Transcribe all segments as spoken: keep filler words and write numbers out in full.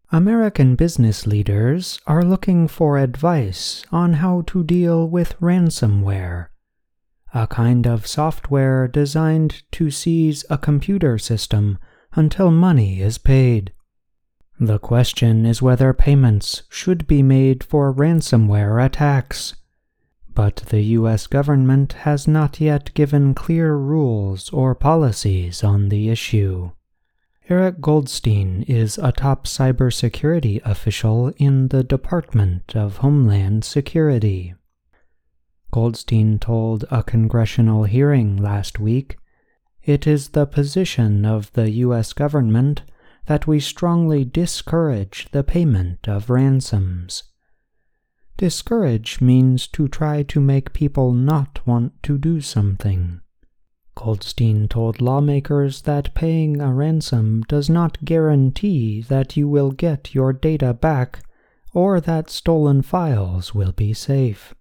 American business leaders are looking for advice on how to deal with ransomware, a kind of software designed to seize a computer system until money is paid. The question is whether payments should be made for ransomware attacks, but the U S government has not yet given clear rules or policies on the issue. Eric Goldstein is a top cybersecurity official in the Department of Homeland Security. Goldstein told a congressional hearing last week, "It is the position of the U S government that we strongly discourage the payment of ransoms." Discourage means to try to make people not want to do something. Goldstein told lawmakers that paying a ransom does not guarantee that you will get your data back or that stolen files will be safe.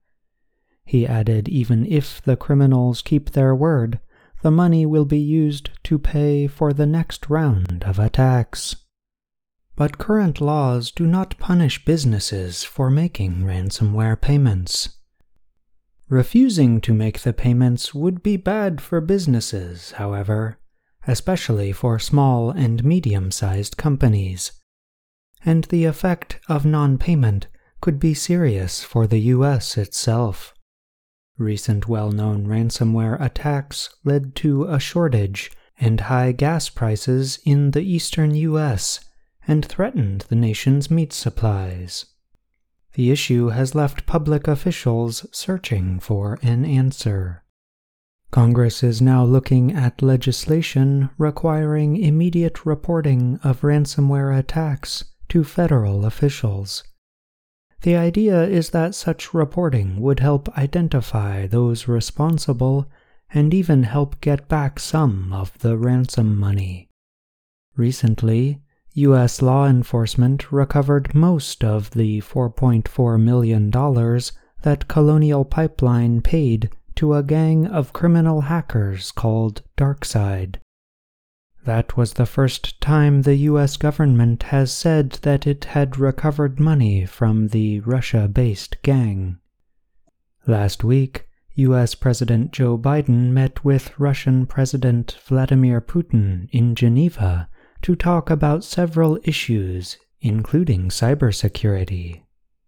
He added even if the criminals keep their word, the money will be used to pay for the next round of attacks. But current laws do not punish businesses for making ransomware payments. Refusing to make the payments would be bad for businesses, however, especially for small and medium-sized companies, and the effect of non-payment could be serious for the U S itself. Recent well-known ransomware attacks led to a shortage and high gas prices in the eastern U S and threatened the nation's meat supplies. The issue has left public officials searching for an answer. Congress is now looking at legislation requiring immediate reporting of ransomware attacks to federal officials. The idea is that such reporting would help identify those responsible and even help get back some of the ransom money. Recently, U S law enforcement recovered most of the four point four million dollars that Colonial Pipeline paid to a gang of criminal hackers called DarkSide. That was the first time the U S government has said that it had recovered money from the Russia-based gang. Last week, U S President Joe Biden met with Russian President Vladimir Putin in Geneva to talk about several issues, including cybersecurity.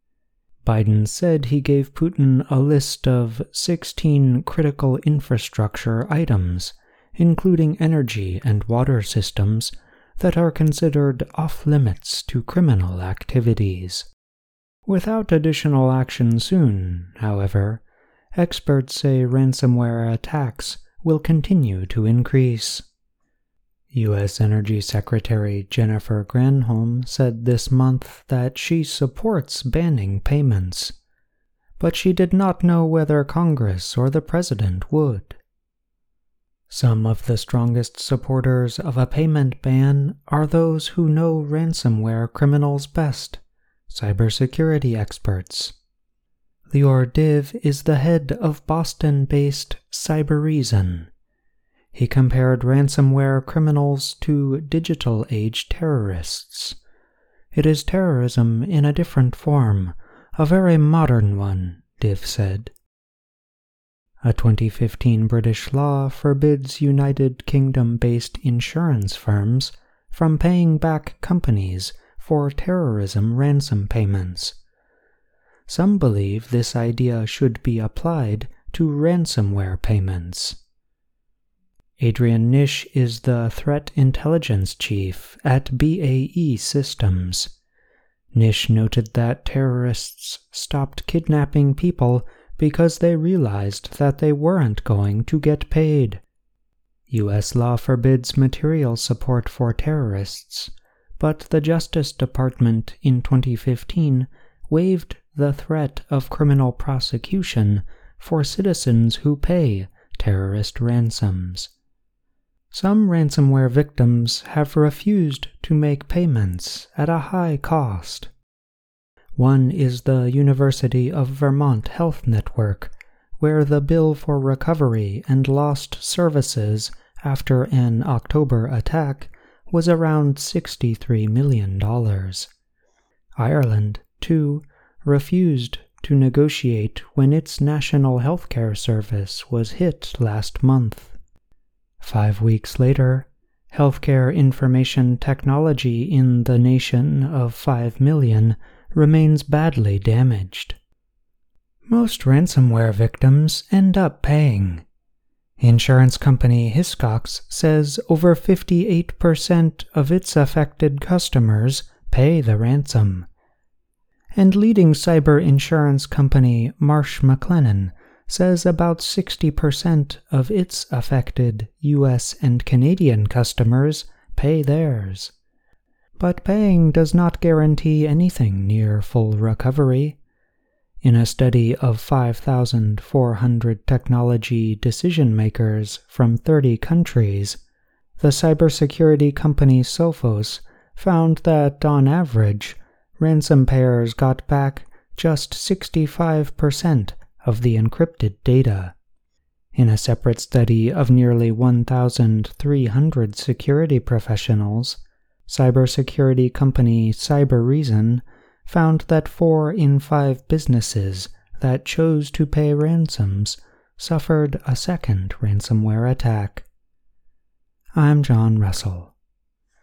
Biden said he gave Putin a list of sixteen critical infrastructure items, including energy and water systems, that are considered off-limits to criminal activities. Without additional action soon, however, experts say ransomware attacks will continue to increase. U S Energy Secretary Jennifer Granholm said this month that she supports banning payments, but she did not know whether Congress or the President would. Some of the strongest supporters of a payment ban are those who know ransomware criminals best, cybersecurity experts. Lior Div is the head of Boston-based Cybereason. He compared ransomware criminals to digital-age terrorists. It is terrorism in a different form, a very modern one, Div said. A twenty fifteen British law forbids United Kingdom-based insurance firms from paying back companies for terrorism ransom payments. Some believe this idea should be applied to ransomware payments. Adrian Nish is the Threat Intelligence Chief at B A E Systems. Nish noted that terrorists stopped kidnapping people because they realized that they weren't going to get paid. U S law forbids material support for terrorists, but the Justice Department in twenty fifteen waived the threat of criminal prosecution for citizens who pay terrorist ransoms. Some ransomware victims have refused to make payments at a high cost. One is the University of Vermont Health Network, where the bill for recovery and lost services after an October attack was around sixty-three million dollars. Ireland, too, refused to negotiate when its national healthcare service was hit last month. Five weeks later, healthcare information technology in the nation of five million remains badly damaged. Most ransomware victims end up paying. Insurance company Hiscox says over fifty-eight percent of its affected customers pay the ransom. And leading cyber insurance company Marsh McLennan says about sixty percent of its affected U S and Canadian customers pay theirs. But paying does not guarantee anything near full recovery. In a study of five thousand four hundred technology decision-makers from thirty countries, the cybersecurity company Sophos found that, on average, ransom payers got back just sixty-five percent of the encrypted data. In a separate study of nearly one thousand three hundred security professionals, cybersecurity company Cybereason found that four in five businesses that chose to pay ransoms suffered a second ransomware attack. I'm John Russell.